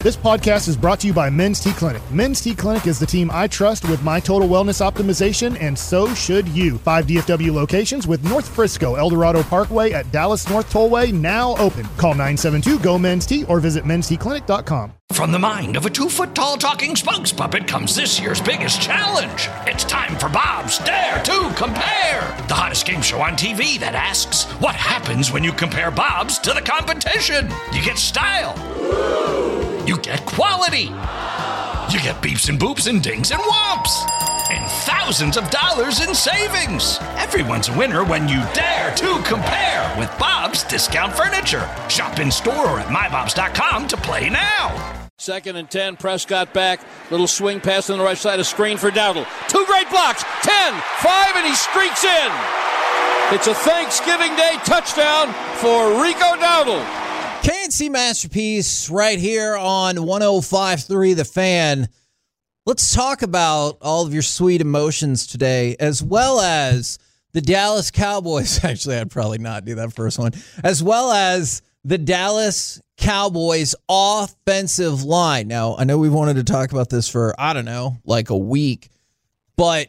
This podcast is brought to you by Men's T Clinic. Men's T Clinic is the team I trust with my total wellness optimization, and so should you. 5 DFW locations with North Frisco, El Dorado Parkway at Dallas North Tollway now open. Call 972-GO-MEN'S-T or visit mensteclinic.com. From the mind of a 2-foot-tall talking spokes puppet comes this year's biggest challenge. It's time for Bob's Dare to Compare, the hottest game show on TV that asks, what happens when you compare Bob's to the competition? You get style. You get quality. You get beeps and boops and dings and whomps. And thousands of dollars in savings. Everyone's a winner when you dare to compare with Bob's Discount Furniture. Shop in store or at mybobs.com to play now. 2nd and 10, Prescott back. Little swing pass on the right side, a screen for Dowdle. 2 great blocks, 10, 5, and he streaks in. It's a Thanksgiving Day touchdown for Rico Dowdle. KNC Masterpiece right here on 105.3 The Fan. Let's talk about all of your sweet emotions today, as well as the Dallas Cowboys. Actually, I'd probably not do that first one. As well as the Dallas Cowboys offensive line. Now, I know we've wanted to talk about this for, like a week, but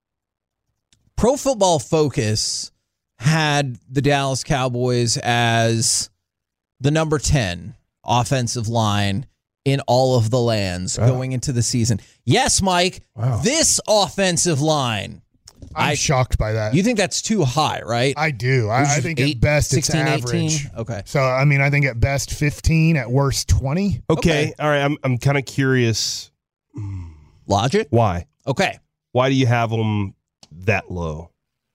Pro Football Focus had the Dallas Cowboys as the number 10 offensive line in all of the lands going into the season. Yes, Mike, this offensive line. I'm shocked by that. You think that's too high, right? I do. I think at best 16, it's average. 18? Okay. So, I think at best 15, at worst 20. Okay. All right. I'm kind of curious. Logic? Why? Okay. Why do you have them that low?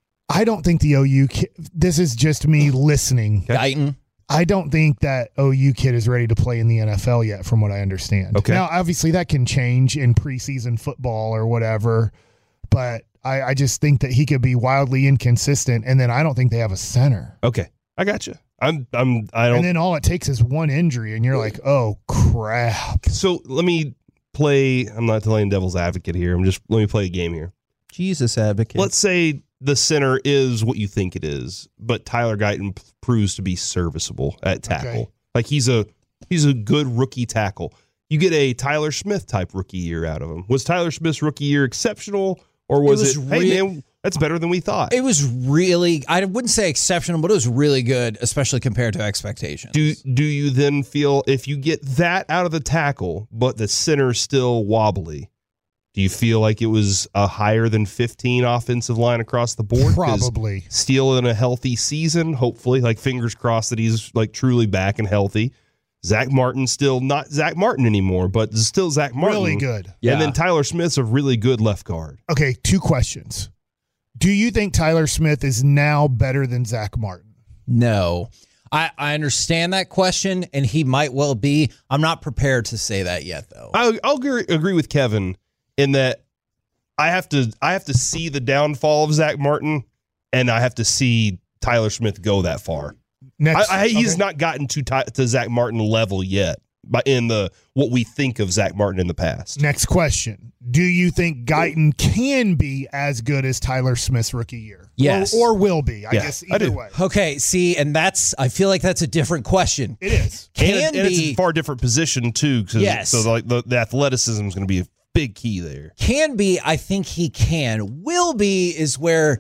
I don't think the OU kid, this is just me listening. Guyton. I don't think that OU kid is ready to play in the NFL yet, from what I understand. Okay. Now, obviously, that can change in preseason football or whatever, but I just think that he could be wildly inconsistent, and then I don't think they have a center. Okay, I got you. I don't. And then all it takes is one injury, and you're like, oh crap. So let me play. I'm not playing devil's advocate here. Let me play a game here. Jesus advocate. Let's say the center is what you think it is, but Tyler Guyton proves to be serviceable at tackle. Okay. Like he's a good rookie tackle. You get a Tyler Smith type rookie year out of him. Was Tyler Smith's rookie year exceptional, or was it hey man, that's better than we thought? It was really, I wouldn't say exceptional, but it was really good, especially compared to expectations. Do you then feel if you get that out of the tackle, but the center's still wobbly, do you feel like it was a higher than 15 offensive line across the board? Probably. Steele in a healthy season, hopefully, like fingers crossed that he's like truly back and healthy. Zach Martin still not Zach Martin anymore, but still Zach Martin. Really good. Yeah. And then Tyler Smith's a really good left guard. Okay, 2 questions. Do you think Tyler Smith is now better than Zach Martin? No. I understand that question, and he might well be. I'm not prepared to say that yet, though. I'll agree with Kevin in that I have to see the downfall of Zach Martin, and I have to see Tyler Smith go that far. He's not gotten to Zach Martin level yet, but in what we think of Zach Martin in the past. Next question. Do you think Guyton can be as good as Tyler Smith's rookie year? Yes. Or will be, I guess, either way. Okay, see, and I feel like that's a different question. It is. And it's a far different position, too. Yes. So like the athleticism is going to be a big key there. Can be, I think he can. Will be is where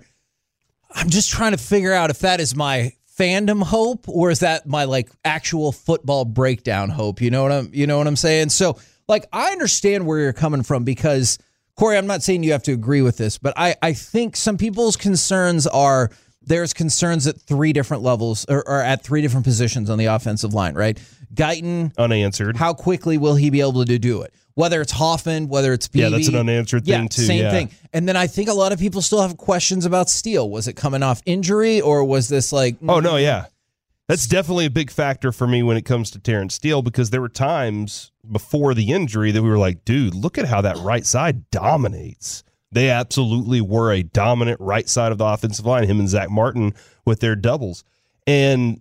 I'm just trying to figure out if that is my fandom hope or is that my like actual football breakdown hope. You know what I'm saying? So like I understand where you're coming from because Corey, I'm not saying you have to agree with this, but I think some people's concerns are there's concerns at 3 different levels or at 3 different positions on the offensive line, right? Guyton unanswered. How quickly will he be able to do it? Whether it's Hoffman, whether it's BB. Yeah, that's an unanswered thing too. Same thing. And then I think a lot of people still have questions about Steele. Was it coming off injury or was this like... Oh, no, yeah. That's definitely a big factor for me when it comes to Terrence Steele because there were times before the injury that we were like, dude, look at how that right side dominates. They absolutely were a dominant right side of the offensive line, him and Zach Martin with their doubles. And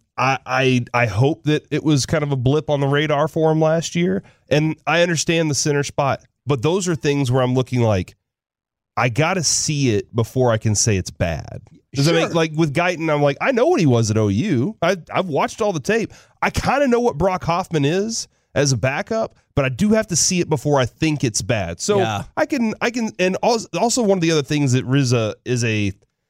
I hope that it was kind of a blip on the radar for him last year. And I understand the center spot, but those are things where I'm looking like, I got to see it before I can say it's bad. Does that make, like with Guyton, I'm like, I know what he was at OU. I've watched all the tape. I kind of know what Brock Hoffman is. as a backup, but I do have to see it before I think it's bad. So Yeah. I can, and also one of the other things that is a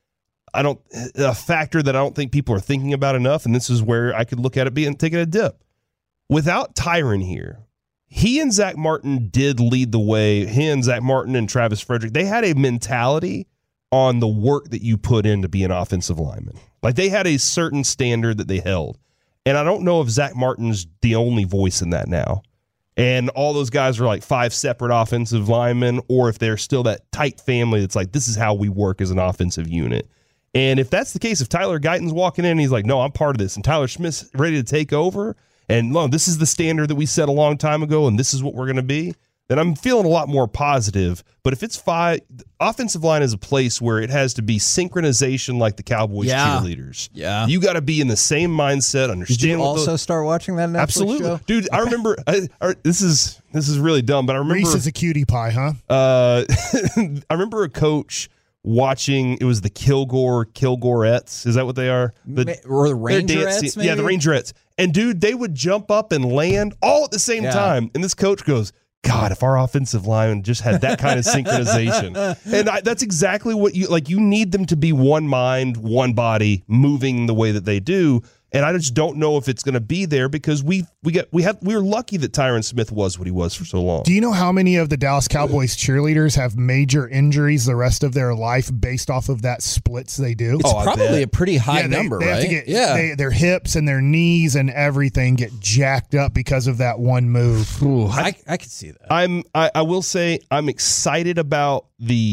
factor that I don't think people are thinking about enough, and this is where I could look at it taking a dip. Without Tyron here, he and Zach Martin did lead the way. He and Zach Martin and Travis Frederick, they had a mentality on the work that you put in to be an offensive lineman. Like, they had a certain standard that they held. And I don't know if Zach Martin's the only voice in that now. And all those guys are like 5 separate offensive linemen, or if they're still that tight family that's like, this is how we work as an offensive unit. And if that's the case, if Tyler Guyton's walking in and he's like, no, I'm part of this, and Tyler Smith's ready to take over, and no, this is the standard that we set a long time ago, and this is what we're going to be, then I'm feeling a lot more positive. But if it's 5, offensive line is a place where it has to be synchronization like the Cowboys cheerleaders. Yeah. You got to be in the same mindset, understand. Did you also start watching that Netflix Absolutely. show? Dude, I remember, this is really dumb, but I remember. Reese is a cutie pie, huh? I remember a coach watching, it was the Kilgorettes. Is that what they are? Or the Rangerettes, maybe? Yeah, the Rangerettes. And, dude, they would jump up and land all at the same time. And this coach goes, God, if our offensive line just had that kind of synchronization. And that's exactly what you need them to be one mind, one body, moving the way that they do. And I just don't know if it's going to be there because we were lucky that Tyron Smith was what he was for so long. Do you know how many of the Dallas Cowboys cheerleaders have major injuries the rest of their life based off of that splits they do? It's probably a pretty high number, they right? Have to get, their hips and their knees and everything get jacked up because of that one move. Ooh, I could see that. I will say I'm excited about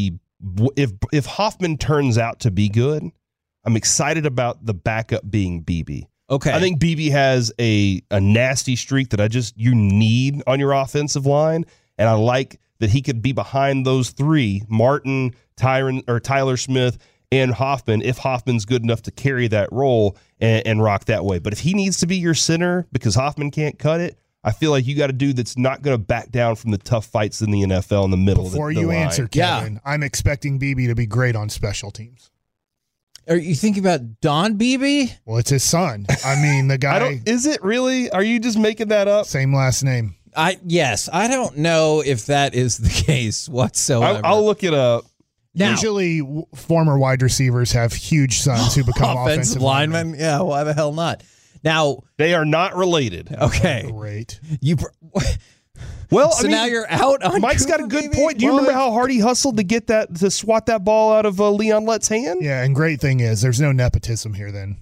if Hoffman turns out to be good, I'm excited about the backup being BB. Okay. I think BB has a nasty streak that you need on your offensive line, and I like that he could be behind those 3, Martin, Tyler Smith, and Hoffman, if Hoffman's good enough to carry that role and rock that way. But if he needs to be your center because Hoffman can't cut it, I feel like you got a dude that's not going to back down from the tough fights in the NFL in the middle Before of the line. Answer, Kevin, I'm expecting BB to be great on special teams. Are you thinking about Don Beebe? Well, it's his son. I mean, the guy. Is it really? Are you just making that up? Same last name. Yes. I don't know if that is the case whatsoever. I'll look it up. Now, usually, former wide receivers have huge sons who become offensive linemen. Yeah, why the hell not? Now they are not related. Okay, great. Well, so now you're out on Mike's Cooper, got a good baby? point. Do you remember how hard he hustled to swat that ball out of Leon Lett's hand? Yeah, and great thing is there's no nepotism here then.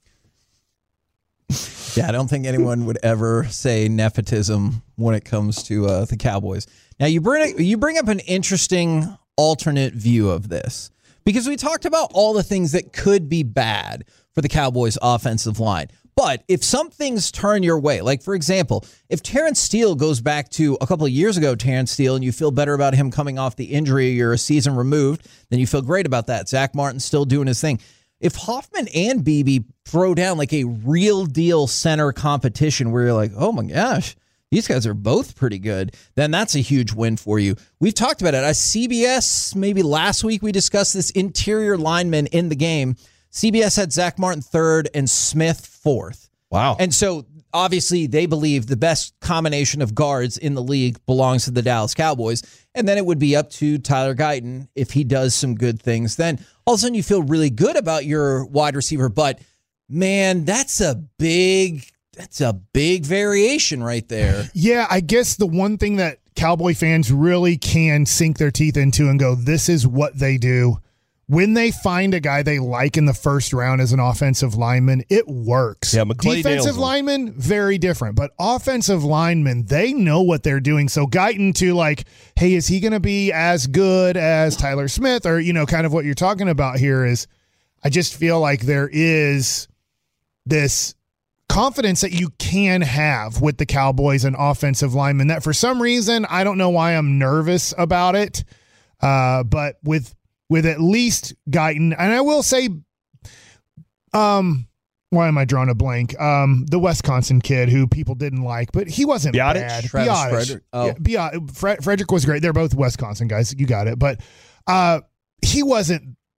Yeah, I don't think anyone would ever say nepotism when it comes to the Cowboys. Now, you bring up an interesting alternate view of this because we talked about all the things that could be bad for the Cowboys' offensive line. But if some things turn your way, like, for example, if Terrence Steele goes back to a couple of years ago, Terrence Steele, and you feel better about him coming off the injury, you're a season removed, then you feel great about that. Zach Martin's still doing his thing. If Hoffman and Beebe throw down like a real deal center competition where you're like, oh my gosh, these guys are both pretty good, then that's a huge win for you. We've talked about it. At CBS, maybe last week, we discussed this interior lineman in the game. CBS had Zach Martin 3rd and Smith 4th. Wow. And so obviously they believe the best combination of guards in the league belongs to the Dallas Cowboys. And then it would be up to Tyler Guyton if he does some good things. Then all of a sudden you feel really good about your wide receiver. But man, that's a big variation right there. Yeah, I guess the one thing that Cowboy fans really can sink their teeth into and go, this is what they do. When they find a guy they like in the first round as an offensive lineman, it works. Yeah, McClay defensive lineman, very different. But offensive linemen, they know what they're doing. So Guyton to like, hey, is he going to be as good as Tyler Smith? Or, kind of what you're talking about here is I just feel like there is this confidence that you can have with the Cowboys and offensive linemen that for some reason, I don't know why I'm nervous about it. But with at least Guyton, and I will say, why am I drawing a blank? The Wisconsin kid who people didn't like, but he wasn't bad. Travis Frederick. Oh. Frederick was great. They're both Wisconsin guys. You got it. But he wasn't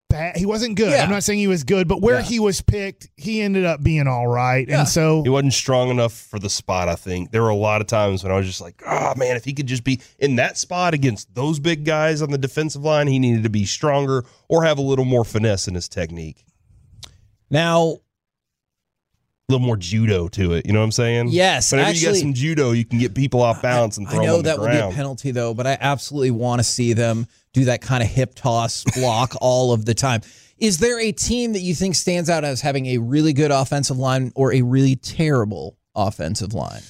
bad. He wasn't good. Yeah. I'm not saying he was good, but where he was picked, he ended up being all right. Yeah. And so He wasn't strong enough for the spot, I think. There were a lot of times when I was just like, oh, man, if he could just be in that spot against those big guys on the defensive line, he needed to be stronger or have a little more finesse in his technique. Now, A little more judo to it. You know what I'm saying? yes, Whenever you actually, got some judo, you can get people off balance and throw I them know on the that will be a ground. penalty, though, but I absolutely want to see them do that kind of hip toss block all of the time. Is there a team that you think stands out as having a really good offensive line or a really terrible offensive line?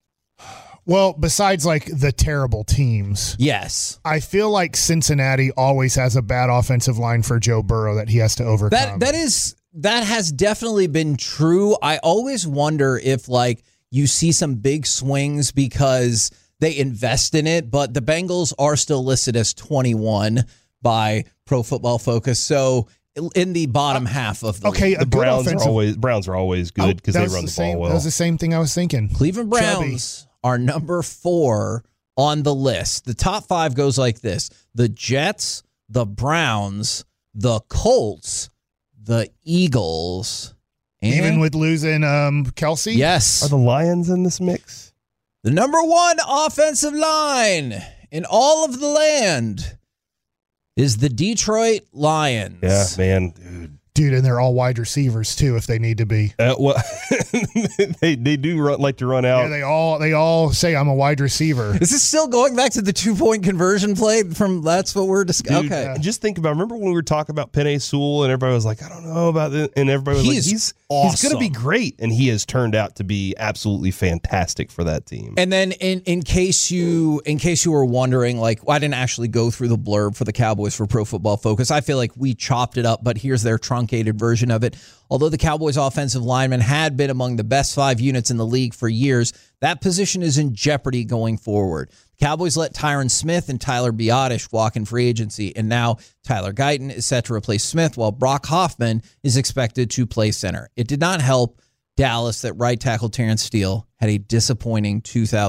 well, besides like the terrible teams, Yes. I feel like Cincinnati always has a bad offensive line for Joe Burrow that he has to overcome. That has definitely been true. I always wonder if like you see some big swings because they invest in it, but the Bengals are still listed as 21 by Pro Football Focus. So in the bottom half of the okay, league. a good Browns offensive. are always good because that they was run the same, ball well. That was the same thing I was thinking. Cleveland Browns are number 4 on the list. The top 5 goes like this: the Jets, the Browns, the Colts, the Eagles, and Even with losing Kelsey? yes, Are the Lions in this mix? the number 1 offensive line in all of the land is the Detroit Lions. Yeah, man, dude. Dude, and they're all wide receivers too if they need to be. Well, they do like to run out. Yeah, they all say I'm a wide receiver. Is this still going back to the 2-point conversion play from that's what we're discussing? Dude, Okay. just think about. Remember when we were talking about Penei Sewell and everybody was like, "I don't know about this," and everybody was like, "He's going to be great," and he has turned out to be absolutely fantastic for that team. And then in case you were wondering, like, well, I didn't actually go through the blurb for the Cowboys for Pro Football Focus. I feel like we chopped it up, but here's their truncated version of it. Although the Cowboys offensive linemen had been among the best 5 units in the league for years, that position is in jeopardy going forward. The Cowboys let Tyron Smith and Tyler Biadasz walk in free agency, and now Tyler Guyton is set to replace Smith, while Brock Hoffman is expected to play center. It did not help Dallas that right tackle Terrence Steele had a disappointing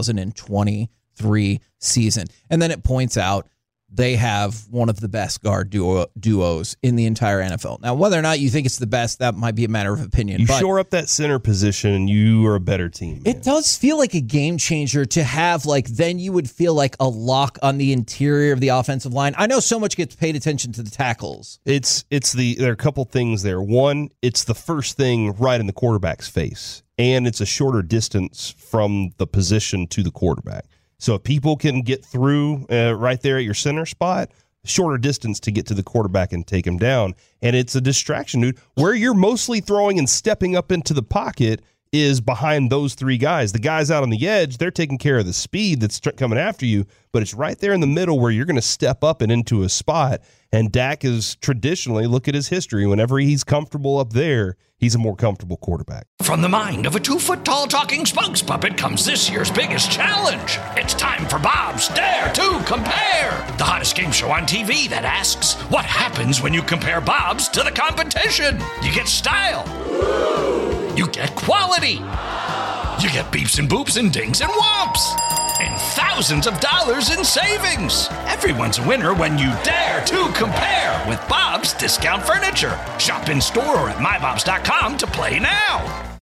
2023 season. And then it points out they have one of the best guard duos in the entire NFL. Now, whether or not you think it's the best, that might be a matter of opinion. You but shore up that center position, and you are a better team. Man. it does feel like a game changer to have, like, then you would feel like a lock on the interior of the offensive line. I know so much gets paid attention to the tackles. There are a couple things there. One, it's the first thing right in the quarterback's face, and it's a shorter distance from the position to the quarterback. So if people can get through right there at your center spot, shorter distance to get to the quarterback and take him down. And it's a distraction, dude. Where you're mostly throwing and stepping up into the pocket is behind those 3 guys. The guys out on the edge, they're taking care of the speed that's coming after you, but it's right there in the middle where you're going to step up and into a spot. And Dak is traditionally, look at his history, whenever he's comfortable up there, he's a more comfortable quarterback. From the mind of a 2-foot-tall talking spokes puppet comes this year's biggest challenge. It's time for Bob's Dare to Compare, the hottest game show on TV that asks, what happens when you compare Bob's to the competition? You get style. You get quality. You get beeps and boops and dings and whomps. And thousands of dollars in savings. Everyone's a winner when you dare to compare with Bob's Discount Furniture. Shop in store or at mybobs.com to play now.